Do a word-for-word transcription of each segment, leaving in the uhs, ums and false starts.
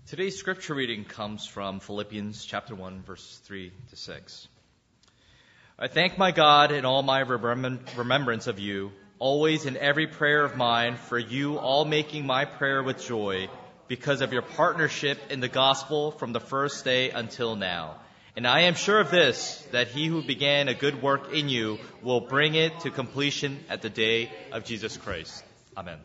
Today's scripture reading comes from Philippians chapter one, verses three to six. I thank my God in all my remembrance of you, always in every prayer of mine, for you all making my prayer with joy, because of your partnership in the gospel from the first day until now. And I am sure of this, that he who began a good work in you will bring it to completion at the day of Jesus Christ. Amen.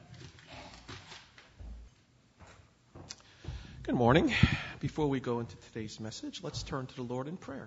Good morning. Before we go into today's message, let's turn to the Lord in prayer.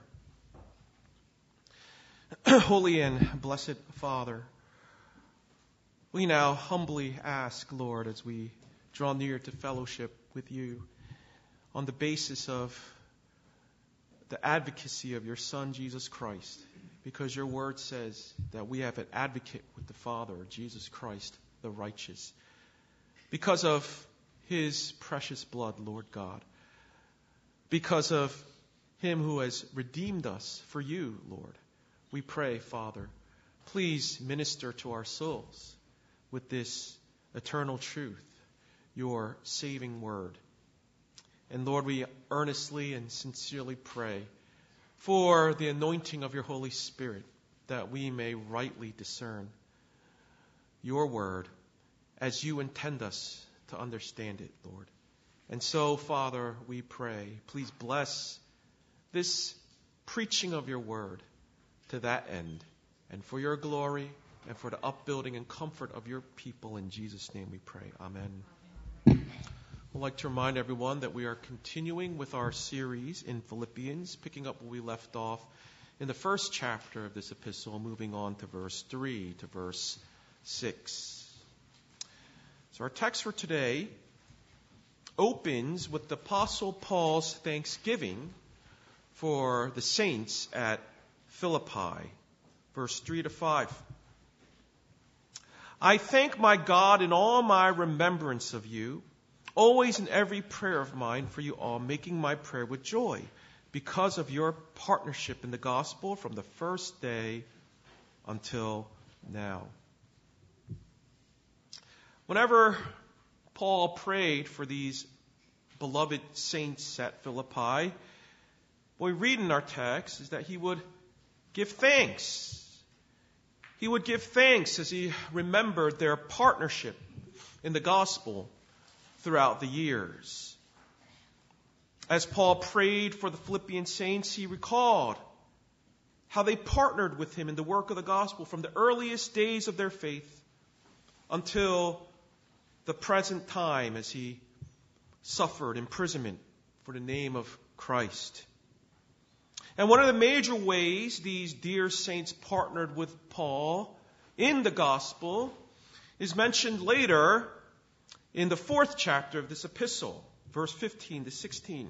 Holy and blessed Father, we now humbly ask, Lord, as we draw near to fellowship with you, on the basis of the advocacy of your Son, Jesus Christ, because your word says that we have an advocate with the Father, Jesus Christ, the righteous. Because of his precious blood, Lord God. Because of him who has redeemed us for you, Lord. We pray, Father, please minister to our souls with this eternal truth, your saving word. And Lord, we earnestly and sincerely pray for the anointing of your Holy Spirit, that we may rightly discern your word as you intend us to understand it, Lord. And so, Father, we pray, please bless this preaching of your word to that end, and for your glory, and for the upbuilding and comfort of your people. In Jesus' name we pray. Amen. I'd like to remind everyone that we are continuing with our series in Philippians, picking up where we left off in the first chapter of this epistle, moving on to verse three to verse six. So our text for today opens with the Apostle Paul's thanksgiving for the saints at Philippi. Verse three to five. I thank my God in all my remembrance of you, always in every prayer of mine for you all, making my prayer with joy, because of your partnership in the gospel from the first day until now. Whenever Paul prayed for these beloved saints at Philippi, what we read in our text is that he would give thanks. He would give thanks as he remembered their partnership in the gospel throughout the years. As Paul prayed for the Philippian saints, he recalled how they partnered with him in the work of the gospel from the earliest days of their faith until the present time as he suffered imprisonment for the name of Christ. And one of the major ways these dear saints partnered with Paul in the gospel is mentioned later in the fourth chapter of this epistle, verse fifteen to sixteen.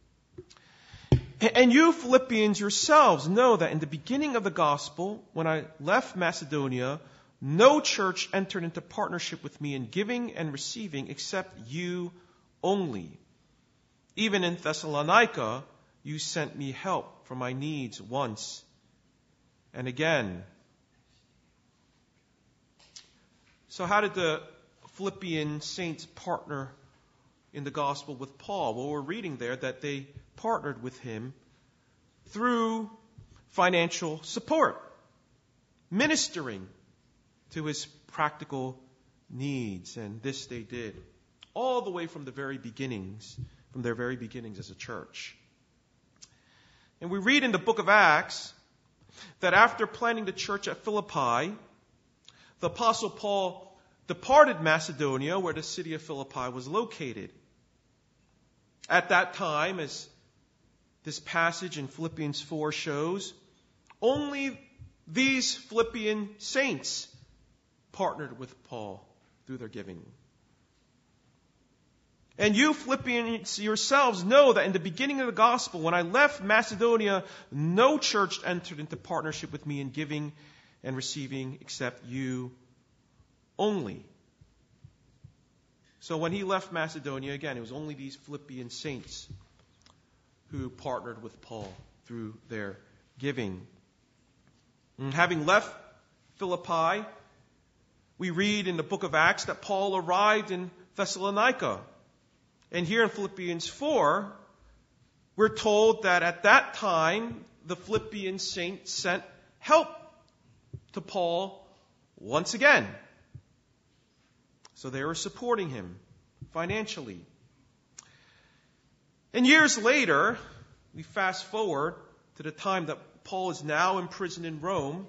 And you Philippians yourselves know that in the beginning of the gospel, when I left Macedonia, no church entered into partnership with me in giving and receiving except you only. Even in Thessalonica, you sent me help for my needs once and again. So how did the Philippian saints partner in the gospel with Paul? Well, we're reading there that they partnered with him through financial support, ministering to his practical needs. And this they did all the way from the very beginnings, from their very beginnings as a church. And we read in the book of Acts that after planting the church at Philippi, the Apostle Paul departed Macedonia, where the city of Philippi was located. At that time, as this passage in Philippians four shows, only these Philippian saints partnered with Paul through their giving. And you Philippians yourselves know that in the beginning of the gospel, when I left Macedonia, no church entered into partnership with me in giving and receiving except you only. So when he left Macedonia, again, it was only these Philippian saints who partnered with Paul through their giving. And having left Philippi, we read in the book of Acts that Paul arrived in Thessalonica. And here in Philippians four, we're told that at that time, the Philippian saints sent help to Paul once again. So they were supporting him financially. And years later, we fast forward to the time that Paul is now imprisoned in Rome.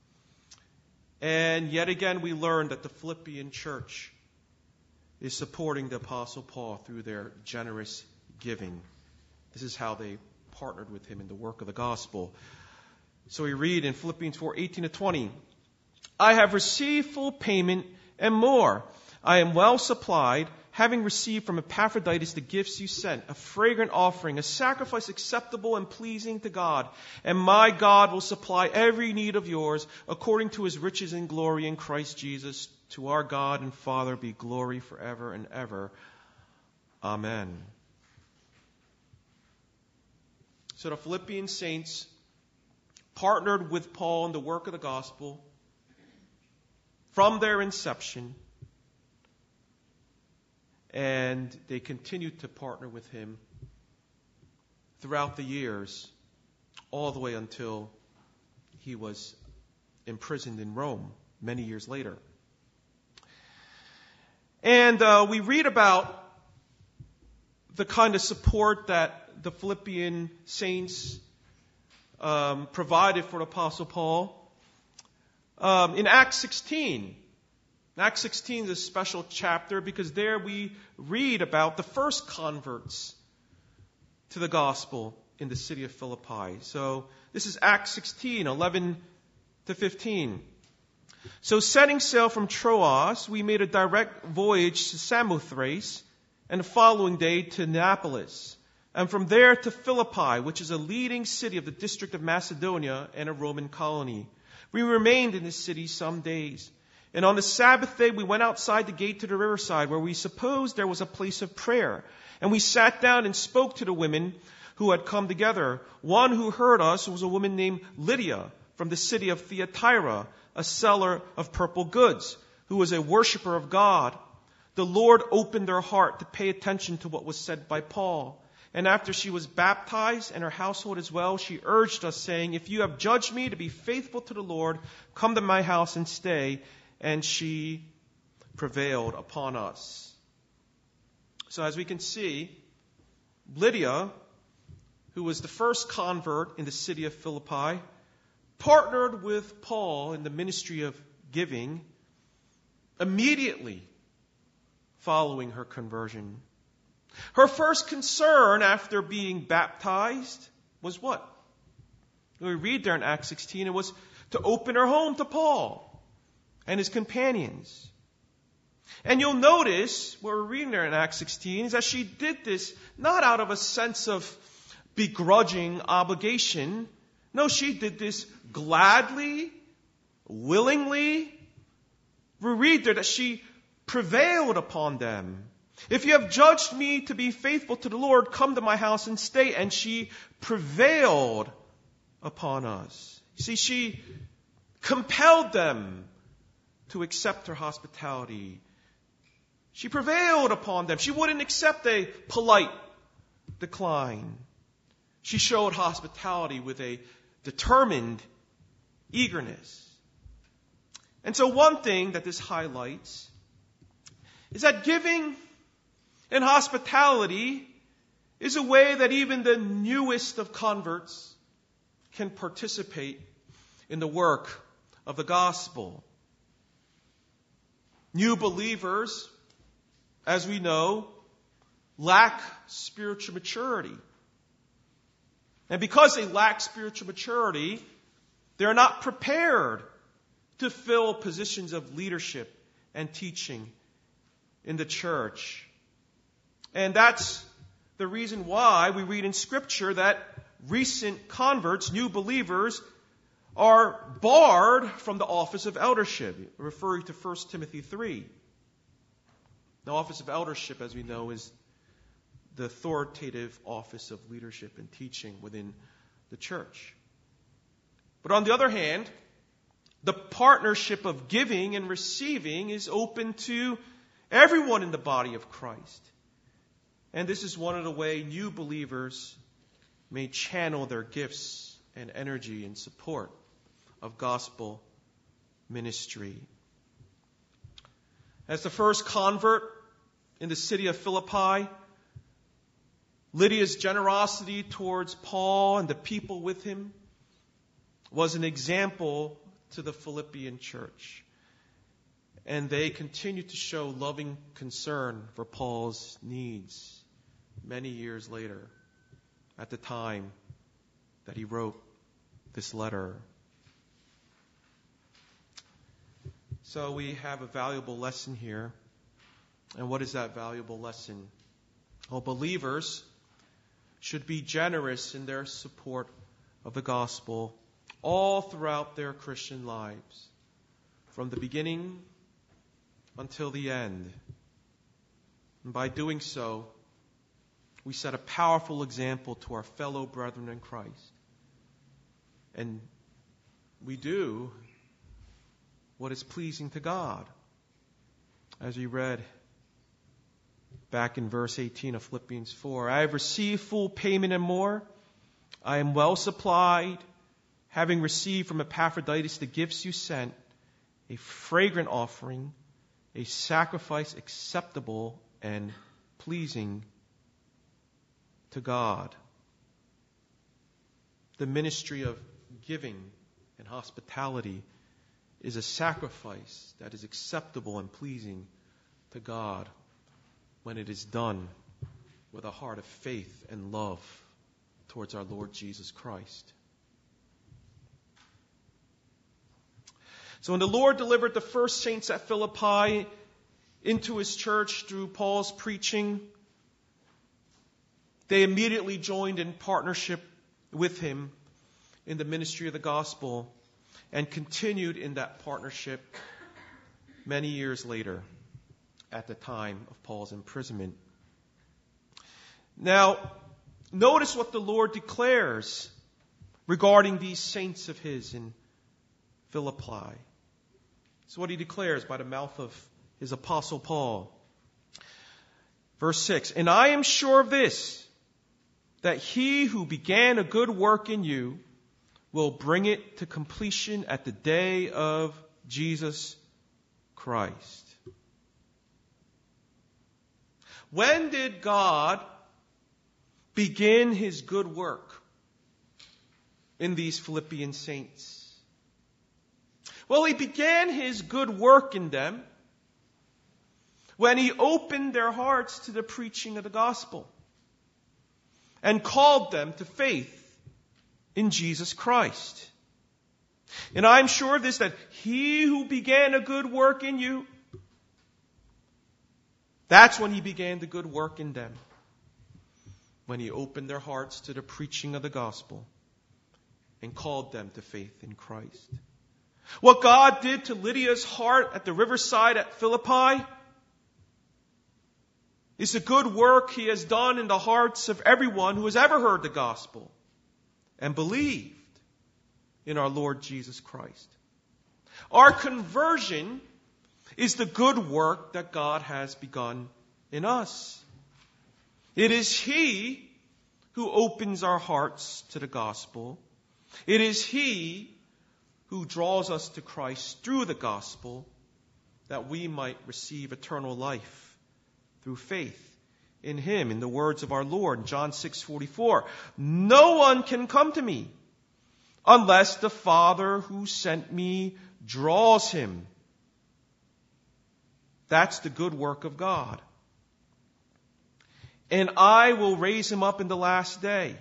And yet again, we learn that the Philippian church is supporting the Apostle Paul through their generous giving. This is how they partnered with him in the work of the gospel. So we read in Philippians four, eighteen to twenty, I have received full payment and more. I am well supplied, having received from Epaphroditus the gifts you sent, a fragrant offering, a sacrifice acceptable and pleasing to God. And my God will supply every need of yours according to his riches and glory in Christ Jesus. To our God and Father be glory forever and ever. Amen. So the Philippian saints partnered with Paul in the work of the gospel from their inception. And they continued to partner with him throughout the years, all the way until he was imprisoned in Rome many years later. And uh, we read about the kind of support that the Philippian saints um, provided for the Apostle Paul um, in Acts sixteen. Acts sixteen is a special chapter because there we read about the first converts to the gospel in the city of Philippi. So this is Acts sixteen, eleven to fifteen. So setting sail from Troas, we made a direct voyage to Samothrace, and the following day to Neapolis, and from there to Philippi, which is a leading city of the district of Macedonia and a Roman colony. We remained in this city some days. And on the Sabbath day, we went outside the gate to the riverside, where we supposed there was a place of prayer. And we sat down and spoke to the women who had come together. One who heard us was a woman named Lydia from the city of Thyatira, a seller of purple goods, who was a worshiper of God. The Lord opened her heart to pay attention to what was said by Paul. And after she was baptized, and her household as well, she urged us, saying, if you have judged me to be faithful to the Lord, come to my house and stay. And she prevailed upon us. So as we can see, Lydia, who was the first convert in the city of Philippi, partnered with Paul in the ministry of giving immediately following her conversion. Her first concern after being baptized was what? We read there in Acts sixteen, it was to open her home to Paul and his companions. And you'll notice, what we're reading there in Acts sixteen, is that she did this not out of a sense of begrudging obligation. No, she did this gladly, willingly. We read there that she prevailed upon them. If you have judged me to be faithful to the Lord, come to my house and stay. And she prevailed upon us. You see, she compelled them to accept her hospitality. She prevailed upon them. She wouldn't accept a polite decline. She showed hospitality with a determined eagerness. And so one thing that this highlights is that giving and hospitality is a way that even the newest of converts can participate in the work of the gospel. New believers, as we know, lack spiritual maturity. And because they lack spiritual maturity, they're not prepared to fill positions of leadership and teaching in the church. And that's the reason why we read in Scripture that recent converts, new believers, are barred from the office of eldership, referring to First Timothy three. The office of eldership, as we know, is the authoritative office of leadership and teaching within the church. But on the other hand, the partnership of giving and receiving is open to everyone in the body of Christ. And this is one of the ways new believers may channel their gifts and energy in support of gospel ministry. As the first convert in the city of Philippi, Lydia's generosity towards Paul and the people with him was an example to the Philippian church. And they continued to show loving concern for Paul's needs many years later, at the time that he wrote this letter. So we have a valuable lesson here. And what is that valuable lesson? Well, believers should be generous in their support of the gospel all throughout their Christian lives, from the beginning until the end. And by doing so, we set a powerful example to our fellow brethren in Christ. And we do what is pleasing to God. As we read back in verse eighteen of Philippians four, I have received full payment and more. I am well supplied, having received from Epaphroditus the gifts you sent, a fragrant offering, a sacrifice acceptable and pleasing to God. The ministry of giving and hospitality is a sacrifice that is acceptable and pleasing to God when it is done with a heart of faith and love towards our Lord Jesus Christ. So when the Lord delivered the first saints at Philippi into His church through Paul's preaching, they immediately joined in partnership with him in the ministry of the gospel and continued in that partnership many years later at the time of Paul's imprisonment. Now, notice what the Lord declares regarding these saints of His in Philippi. It's what He declares by the mouth of His apostle Paul. Verse six, and I am sure of this, that He who began a good work in you will bring it to completion at the day of Jesus Christ. When did God begin His good work in these Philippian saints? Well, He began His good work in them when He opened their hearts to the preaching of the gospel and called them to faith in Jesus Christ. And I'm sure of this, that He who began a good work in you, that's when He began the good work in them. When He opened their hearts to the preaching of the gospel and called them to faith in Christ. What God did to Lydia's heart at the riverside at Philippi is the good work He has done in the hearts of everyone who has ever heard the gospel and believed in our Lord Jesus Christ. Our conversion is the good work that God has begun in us. It is He who opens our hearts to the gospel. It is He who draws us to Christ through the gospel, that we might receive eternal life through faith in Him. In the words of our Lord, John six forty-four, no one can come to me unless the Father who sent me draws him. That's the good work of God. And I will raise him up in the last day.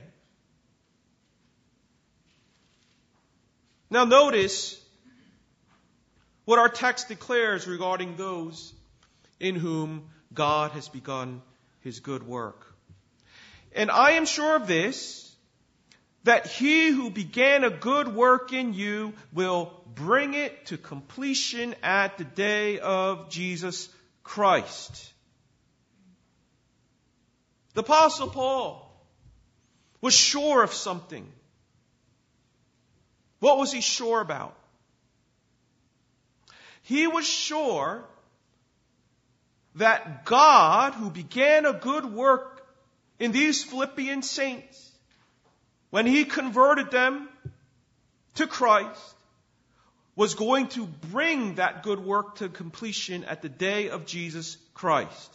Now notice what our text declares regarding those in whom God has begun His good work. And I am sure of this, that He who began a good work in you will bring it to completion at the day of Jesus Christ. The Apostle Paul was sure of something. What was he sure about? He was sure that God, who began a good work in these Philippian saints, when he converted them to Christ, was going to bring that good work to completion at the day of Jesus Christ.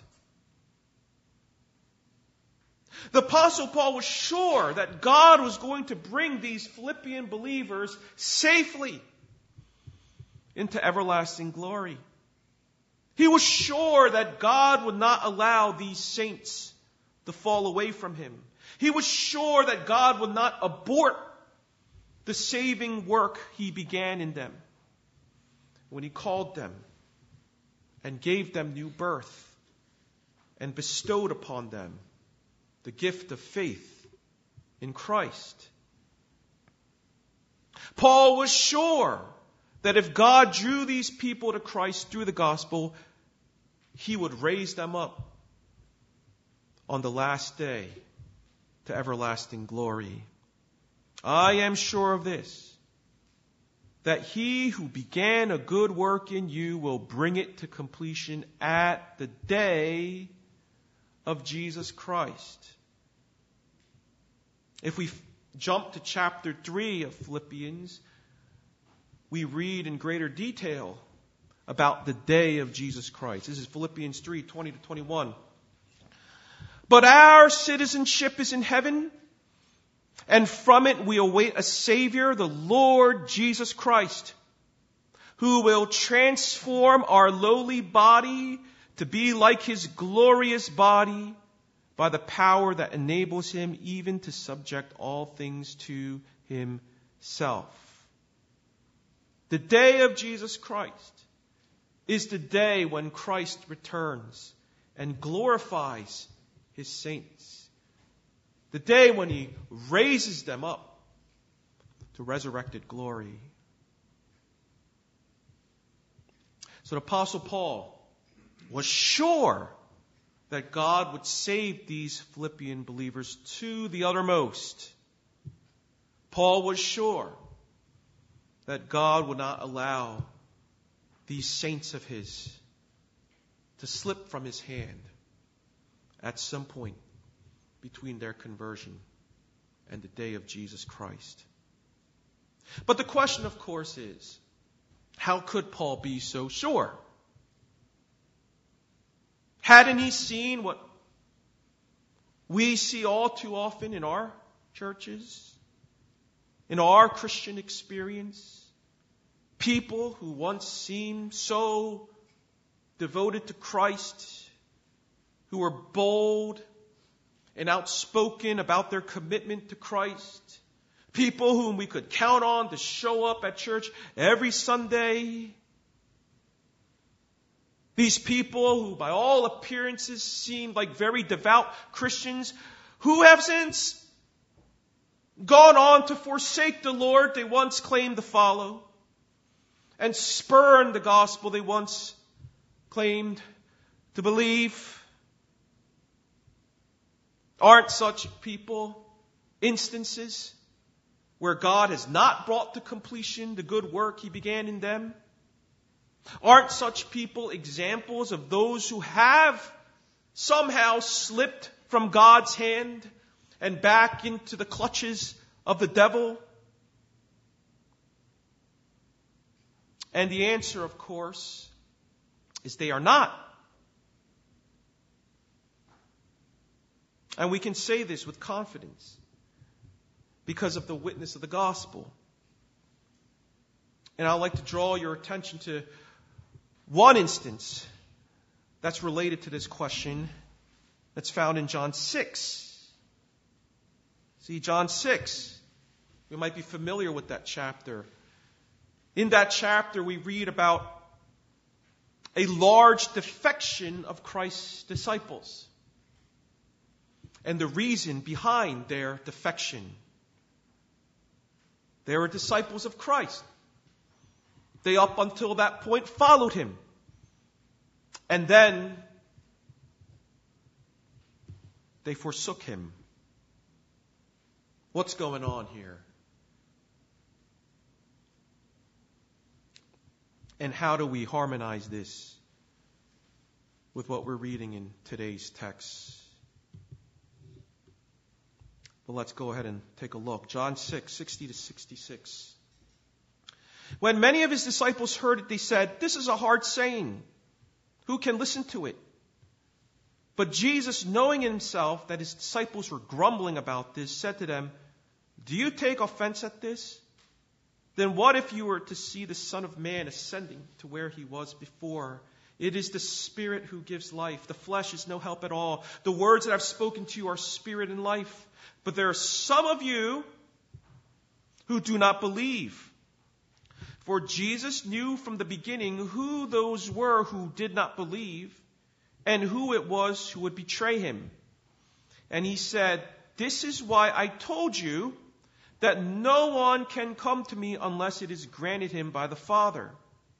The Apostle Paul was sure that God was going to bring these Philippian believers safely into everlasting glory. He was sure that God would not allow these saints to fall away from him. He was sure that God would not abort the saving work he began in them when he called them and gave them new birth and bestowed upon them the gift of faith in Christ. Paul was sure that if God drew these people to Christ through the gospel, he would raise them up on the last day to everlasting glory. I am sure of this, that he who began a good work in you will bring it to completion at the day of Jesus Christ. If we f- jump to chapter three of Philippians, we read in greater detail about the day of Jesus Christ. This is Philippians three, twenty to twenty-one. But our citizenship is in heaven, and from it we await a Savior, the Lord Jesus Christ, who will transform our lowly body to be like his glorious body by the power that enables him even to subject all things to himself. The day of Jesus Christ is the day when Christ returns and glorifies his saints. The day when he raises them up to resurrected glory. So the Apostle Paul was sure that God would save these Philippian believers to the uttermost. Paul was sure that God would not allow these saints of his to slip from his hand at some point between their conversion and the day of Jesus Christ. But the question, of course, is, how could Paul be so sure? Hadn't he seen what we see all too often in our churches, in our Christian experience? People who once seemed so devoted to Christ, who were bold and outspoken about their commitment to Christ. People whom we could count on to show up at church every Sunday. These people who by all appearances seemed like very devout Christians, who have since gone on to forsake the Lord they once claimed to follow and spurn the gospel they once claimed to believe. Aren't such people instances where God has not brought to completion the good work he began in them? Aren't such people examples of those who have somehow slipped from God's hand and back into the clutches of the devil? And the answer, of course, is they are not. And we can say this with confidence because of the witness of the gospel. And I'd like to draw your attention to one instance that's related to this question that's found in John six. See, John six, we might be familiar with that chapter. In that chapter, we read about a large defection of Christ's disciples and the reason behind their defection. They were disciples of Christ. They up until that point followed him. And then they forsook him. What's going on here? And how do we harmonize this with what we're reading in today's text? Well, let's go ahead and take a look. John six, sixty to sixty-six. When many of his disciples heard it, they said, "This is a hard saying. Who can listen to it?" But Jesus, knowing in himself that his disciples were grumbling about this, said to them, "Do you take offense at this? Then what if you were to see the Son of Man ascending to where he was before? It is the Spirit who gives life. The flesh is no help at all. The words that I've spoken to you are spirit and life. But there are some of you who do not believe." For Jesus knew from the beginning who those were who did not believe and who it was who would betray him. And he said, "This is why I told you that no one can come to me unless it is granted him by the Father."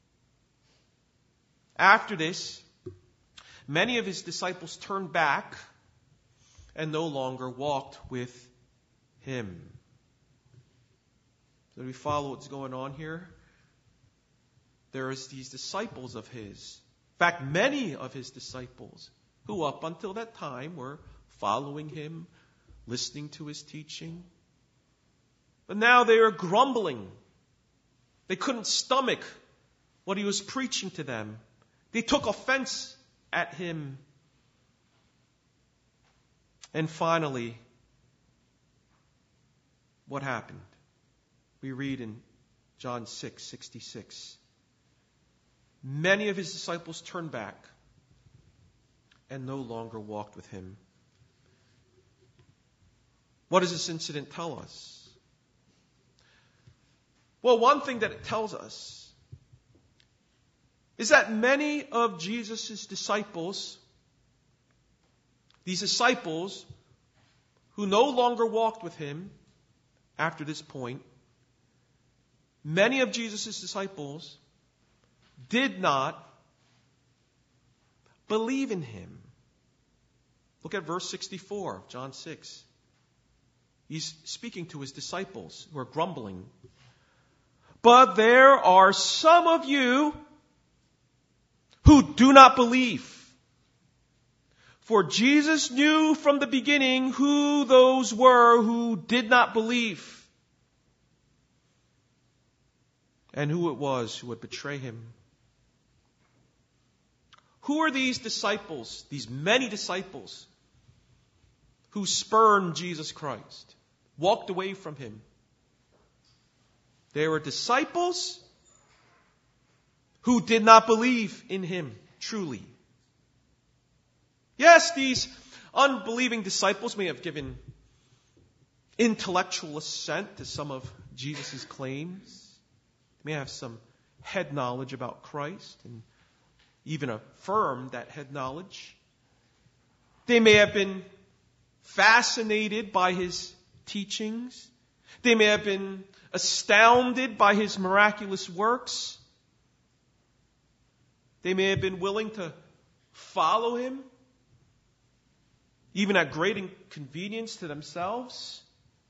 After this, many of his disciples turned back and no longer walked with him. So do we follow what's going on here? There is these disciples of his. In fact, many of his disciples who up until that time were following him, listening to his teaching. But now they are grumbling. They couldn't stomach what he was preaching to them. They took offense at him. And finally, what happened? We read in John six, sixty-six. Many of his disciples turned back and no longer walked with him. What does this incident tell us? Well, one thing that it tells us is that many of Jesus' disciples, these disciples who no longer walked with him after this point, many of Jesus' disciples did not believe in him. Look at verse sixty-four of John six. He's speaking to his disciples who are grumbling. "But there are some of you who do not believe." For Jesus knew from the beginning who those were who did not believe and who it was who would betray him. Who are these disciples, these many disciples, who spurned Jesus Christ, walked away from him? They were disciples who did not believe in him truly. Yes, these unbelieving disciples may have given intellectual assent to some of Jesus' claims. They may have some head knowledge about Christ and even affirm that head knowledge. They may have been fascinated by his teachings. They may have been astounded by his miraculous works. They may have been willing to follow him, even at great inconvenience to themselves.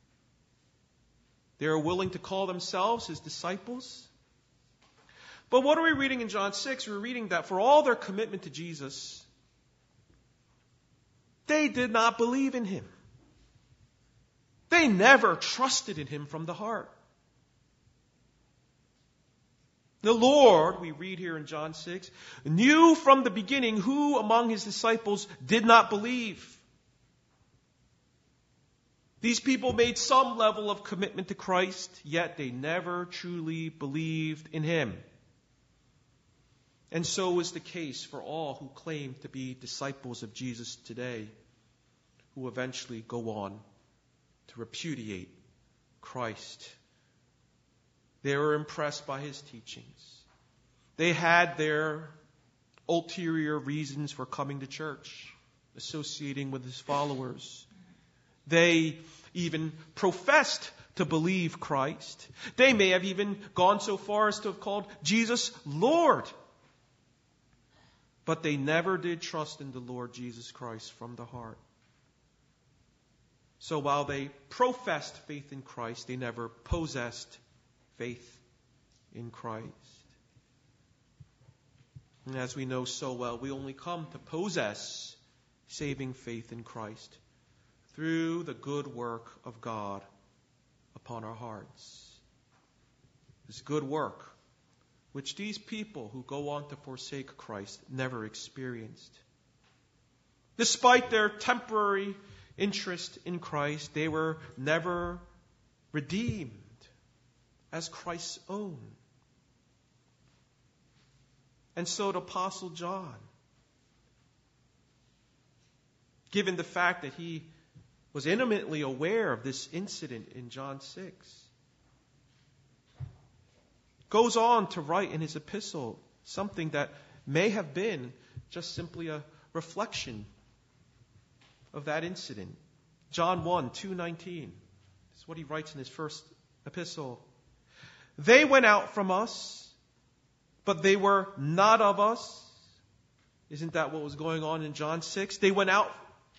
They are willing to call themselves his disciples. But what are we reading in John six? We're reading that for all their commitment to Jesus, they did not believe in him. They never trusted in him from the heart. The Lord, we read here in John six, knew from the beginning who among his disciples did not believe. These people made some level of commitment to Christ, yet they never truly believed in him. And so is the case for all who claim to be disciples of Jesus today, who eventually go on to repudiate Christ. They were impressed by his teachings. They had their ulterior reasons for coming to church, associating with his followers. They even professed to believe Christ. They may have even gone so far as to have called Jesus Lord. But they never did trust in the Lord Jesus Christ from the heart. So while they professed faith in Christ, they never possessed faith in Christ. And as we know so well, we only come to possess saving faith in Christ through the good work of God upon our hearts. This good work, which these people who go on to forsake Christ never experienced. Despite their temporary interest in Christ, they were never redeemed as Christ's own. And so the Apostle John, given the fact that he was intimately aware of this incident in John six, goes on to write in his epistle something that may have been just simply a reflection of that incident. John one, two nineteen. This is what he writes in his first epistle. They went out from us, but they were not of us. Isn't that what was going on in John six? They went out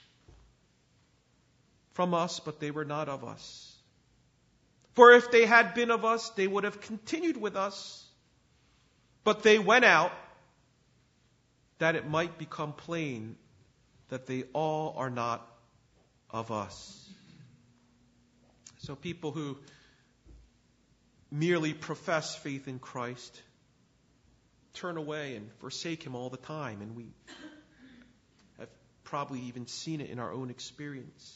from us, but they were not of us. For if they had been of us, they would have continued with us. But they went out that it might become plain that they all are not of us. So people who merely profess faith in Christ turn away and forsake Him all the time. And we have probably even seen it in our own experience.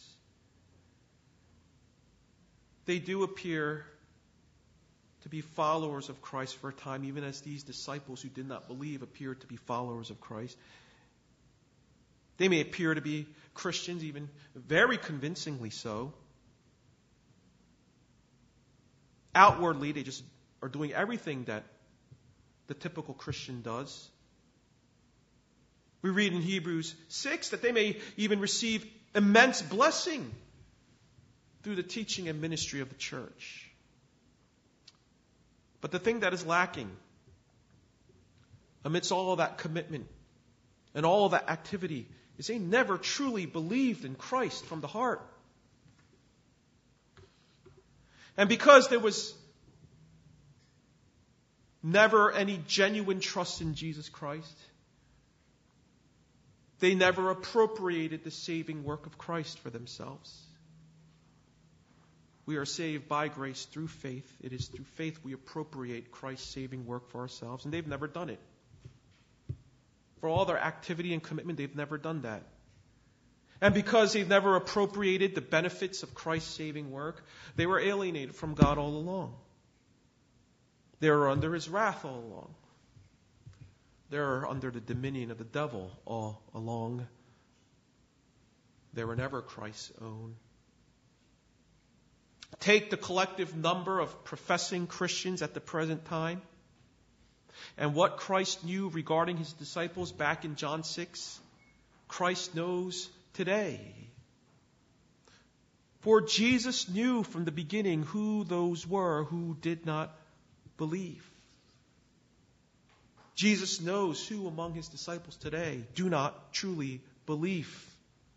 They do appear to be followers of Christ for a time, even as these disciples who did not believe appeared to be followers of Christ. They may appear to be Christians, even very convincingly so. Outwardly, they just are doing everything that the typical Christian does. We read in Hebrews six that they may even receive immense blessing through the teaching and ministry of the church. But the thing that is lacking amidst all of that commitment and all of that activity is they never truly believed in Christ from the heart. And because there was never any genuine trust in Jesus Christ, they never appropriated the saving work of Christ for themselves. We are saved by grace through faith. It is through faith we appropriate Christ's saving work for ourselves. And they've never done it. For all their activity and commitment, they've never done that. And because they've never appropriated the benefits of Christ's saving work, they were alienated from God all along. They were under His wrath all along. They were under the dominion of the devil all along. They were never Christ's own. Take the collective number of professing Christians at the present time and what Christ knew regarding His disciples back in John six, Christ knows today. For Jesus knew from the beginning who those were who did not believe. Jesus knows who among His disciples today do not truly believe.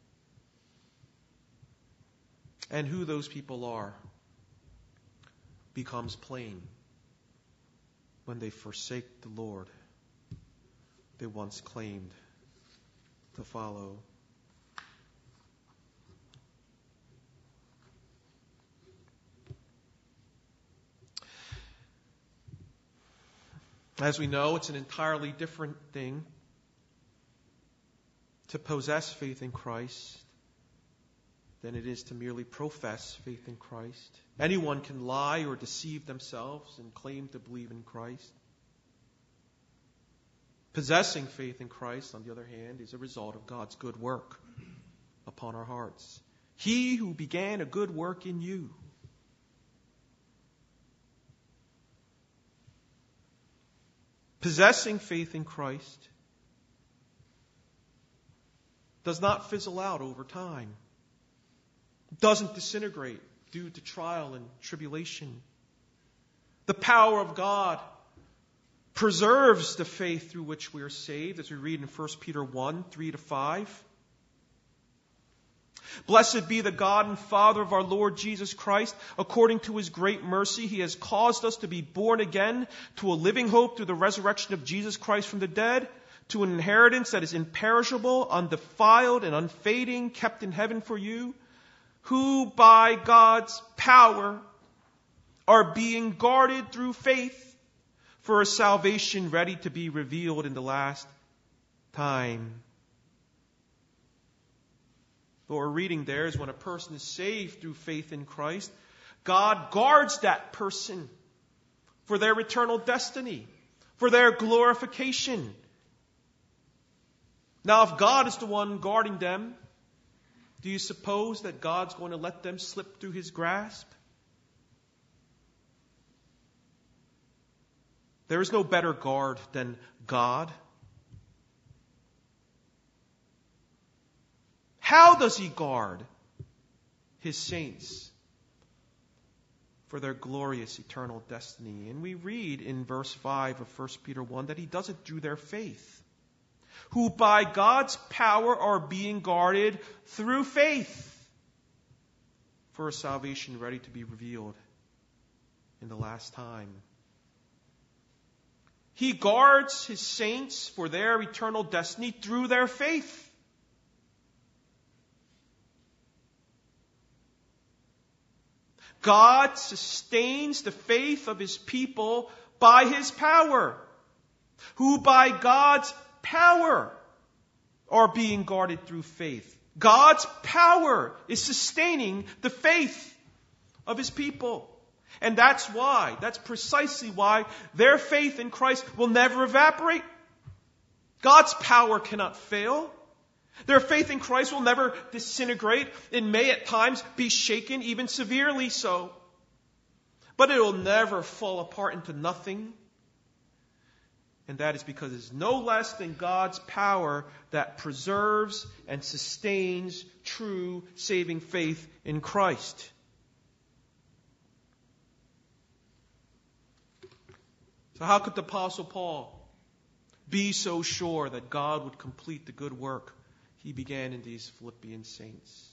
And who those people are becomes plain when they forsake the Lord they once claimed to follow. As we know, it's an entirely different thing to possess faith in Christ than it is to merely profess faith in Christ. Anyone can lie or deceive themselves and claim to believe in Christ. Possessing faith in Christ, on the other hand, is a result of God's good work upon our hearts. He who began a good work in you possessing faith in Christ does not fizzle out over time. Doesn't disintegrate due to trial and tribulation. The power of God preserves the faith through which we are saved, as we read in First Peter one, three to five. Blessed be the God and Father of our Lord Jesus Christ. According to His great mercy, He has caused us to be born again to a living hope through the resurrection of Jesus Christ from the dead, to an inheritance that is imperishable, undefiled, and unfading, kept in heaven for you, who by God's power are being guarded through faith for a salvation ready to be revealed in the last time. What we're reading there is when a person is saved through faith in Christ, God guards that person for their eternal destiny, for their glorification. Now, if God is the one guarding them, do you suppose that God's going to let them slip through His grasp? There is no better guard than God. How does He guard His saints for their glorious eternal destiny? And we read in verse five of First Peter one that He does it through their faith, who by God's power are being guarded through faith for a salvation ready to be revealed in the last time. He guards His saints for their eternal destiny through their faith. God sustains the faith of His people by His power, who by God's power are being guarded through faith. God's power is sustaining the faith of His people. And that's why, that's precisely why their faith in Christ will never evaporate. God's power cannot fail. Their faith in Christ will never disintegrate. It may at times be shaken, even severely so. But it will never fall apart into nothing. And that is because it's no less than God's power that preserves and sustains true saving faith in Christ. So how could the Apostle Paul be so sure that God would complete the good work he began in these Philippian saints?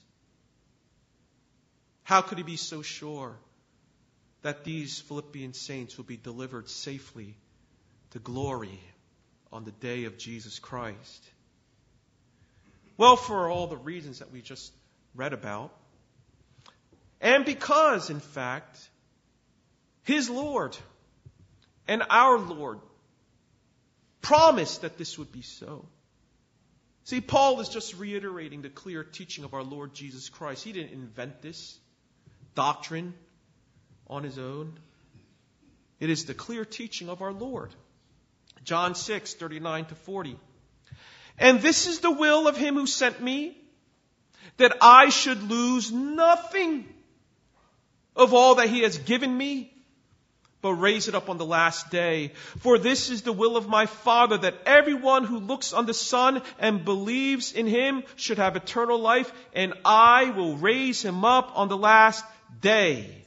How could he be so sure that these Philippian saints will be delivered safely to glory on the day of Jesus Christ? Well, for all the reasons that we just read about. And because, in fact, his Lord and our Lord promised that this would be so. See, Paul is just reiterating the clear teaching of our Lord Jesus Christ. He didn't invent this doctrine on his own. It is the clear teaching of our Lord. John six, thirty-nine to forty. And this is the will of him who sent me, that I should lose nothing of all that he has given me, but raise it up on the last day. For this is the will of my Father, that everyone who looks on the Son and believes in him should have eternal life, and I will raise him up on the last day.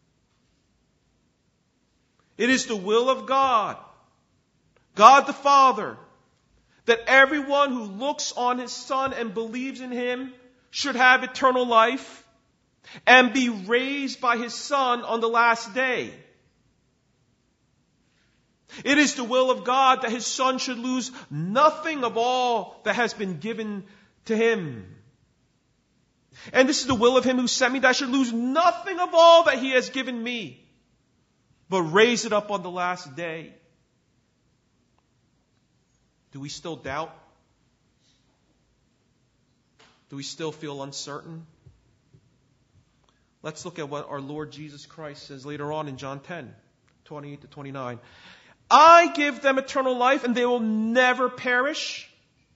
It is the will of God, God the Father, that everyone who looks on his Son and believes in him should have eternal life and be raised by his Son on the last day. It is the will of God that his Son should lose nothing of all that has been given to him. And this is the will of him who sent me, that I should lose nothing of all that he has given me, but raise it up on the last day. Do we still doubt? Do we still feel uncertain? Let's look at what our Lord Jesus Christ says later on in John ten, twenty-eight to twenty-nine. I give them eternal life, and they will never perish,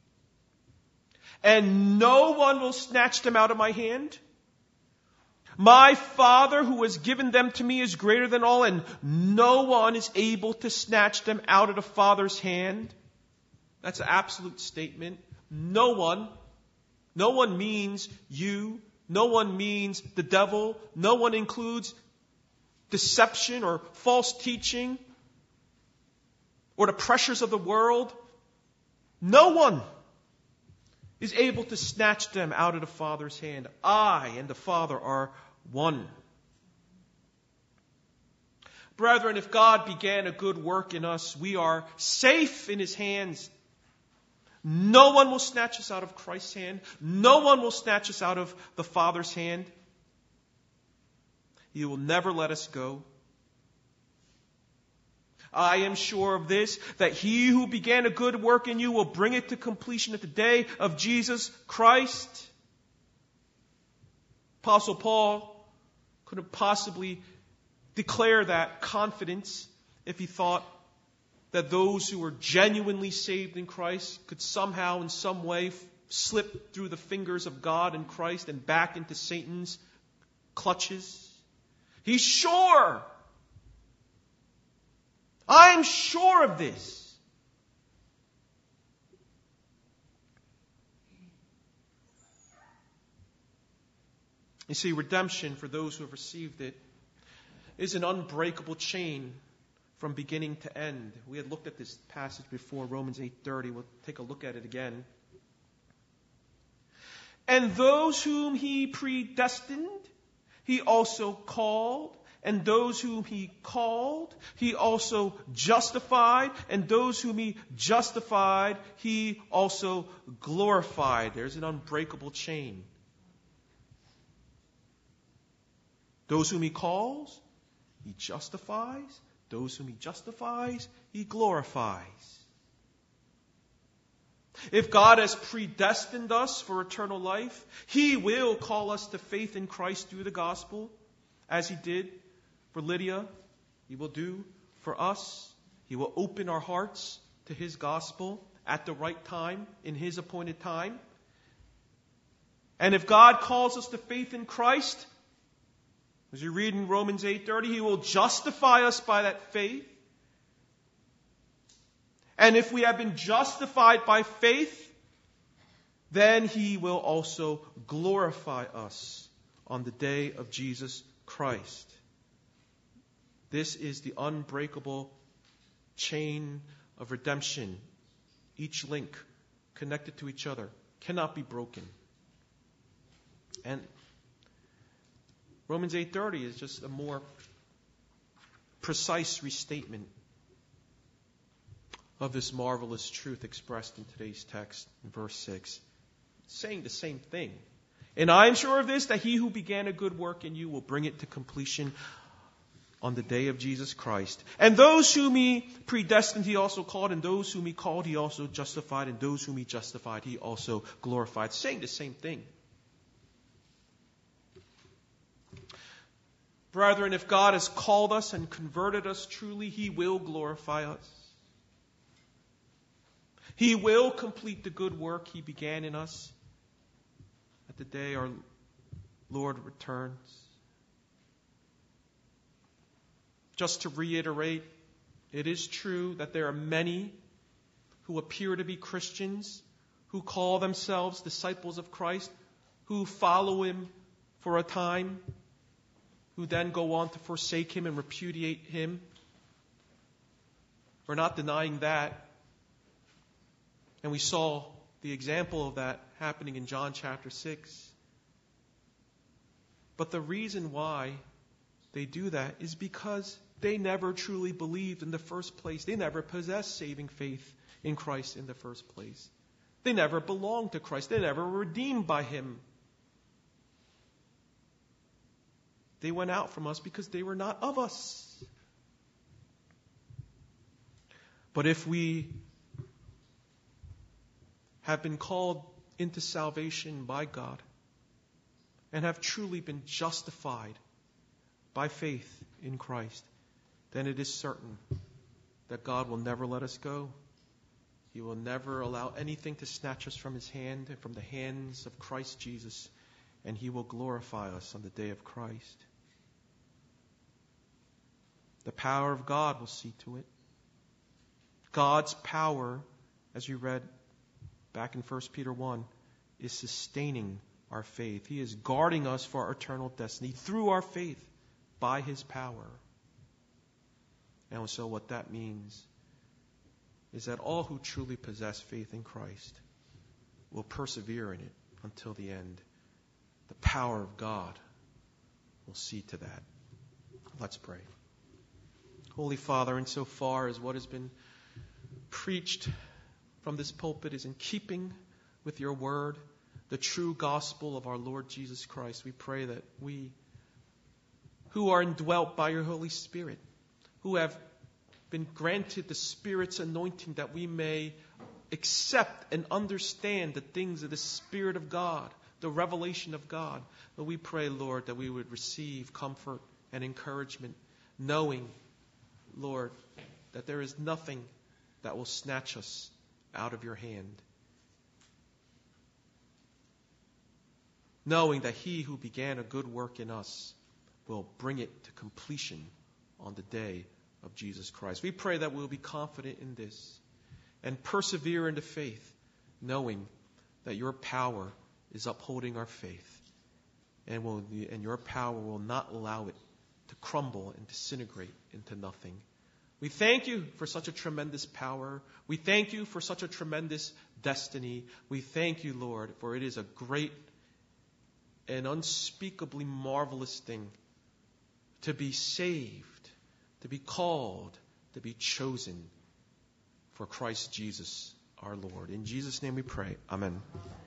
and no one will snatch them out of my hand. My Father who has given them to me is greater than all, and no one is able to snatch them out of the Father's hand. That's an absolute statement. No one. No one means you. No one means the devil. No one includes deception or false teaching or the pressures of the world. No one is able to snatch them out of the Father's hand. I and the Father are one. Brethren, if God began a good work in us, we are safe in his hands. No one will snatch us out of Christ's hand. No one will snatch us out of the Father's hand. He will never let us go. I am sure of this, that he who began a good work in you will bring it to completion at the day of Jesus Christ. Apostle Paul couldn't possibly declare that confidence if he thought that those who were genuinely saved in Christ could somehow, in some way, slip through the fingers of God and Christ and back into Satan's clutches. He's sure. I'm sure of this. You see, redemption, for those who have received it, is an unbreakable chain from beginning to end. We had looked at this passage before, Romans eight thirty. We'll take a look at it again. And those whom he predestined, he also called. And those whom he called, he also justified. And those whom he justified, he also glorified. There's an unbreakable chain. Those whom he calls, he justifies. Those whom he justifies, he glorifies. If God has predestined us for eternal life, he will call us to faith in Christ through the gospel, as he did for Lydia. He will do for us. He will open our hearts to his gospel at the right time, in his appointed time. And if God calls us to faith in Christ, as you read in Romans eight thirty, he will justify us by that faith. And if we have been justified by faith, then he will also glorify us on the day of Jesus Christ. This is the unbreakable chain of redemption. Each link connected to each other cannot be broken. And Romans eight thirty is just a more precise restatement of this marvelous truth expressed in today's text in verse six, saying the same thing. And I am sure of this, that he who began a good work in you will bring it to completion on the day of Jesus Christ. And those whom he predestined, he also called. And those whom he called, he also justified. And those whom he justified, he also glorified. Saying the same thing. Brethren, if God has called us and converted us truly, he will glorify us. He will complete the good work he began in us at the day our Lord returns. Just to reiterate, it is true that there are many who appear to be Christians, who call themselves disciples of Christ, who follow him for a time, who then go on to forsake him and repudiate him. We're not denying that. And we saw the example of that happening in John chapter six. But the reason why they do that is because they never truly believed in the first place. They never possessed saving faith in Christ in the first place. They never belonged to Christ. They never were redeemed by him. They went out from us because they were not of us. But if we have been called into salvation by God and have truly been justified by faith in Christ, then it is certain that God will never let us go. He will never allow anything to snatch us from his hand and from the hands of Christ Jesus, and he will glorify us on the day of Christ. The power of God will see to it. God's power, as you read back in First Peter one, is sustaining our faith. He is guarding us for our eternal destiny through our faith by his power. And so what that means is that all who truly possess faith in Christ will persevere in it until the end. The power of God will see to that. Let's pray. Holy Father, insofar as what has been preached from this pulpit is in keeping with your word, the true gospel of our Lord Jesus Christ, we pray that we who are indwelt by your Holy Spirit, who have been granted the Spirit's anointing that we may accept and understand the things of the Spirit of God, the revelation of God. But we pray, Lord, that we would receive comfort and encouragement, knowing, Lord, that there is nothing that will snatch us out of your hand. Knowing that he who began a good work in us will bring it to completion on the day of Jesus Christ. We pray that we'll be confident in this and persevere in the faith, knowing that your power is upholding our faith, and will and your power will not allow it to crumble and disintegrate into nothing. We thank you for such a tremendous power. We thank you for such a tremendous destiny. We thank you, Lord, for it is a great and unspeakably marvelous thing to be saved, to be called, to be chosen for Christ Jesus our Lord. In Jesus' name we pray. Amen.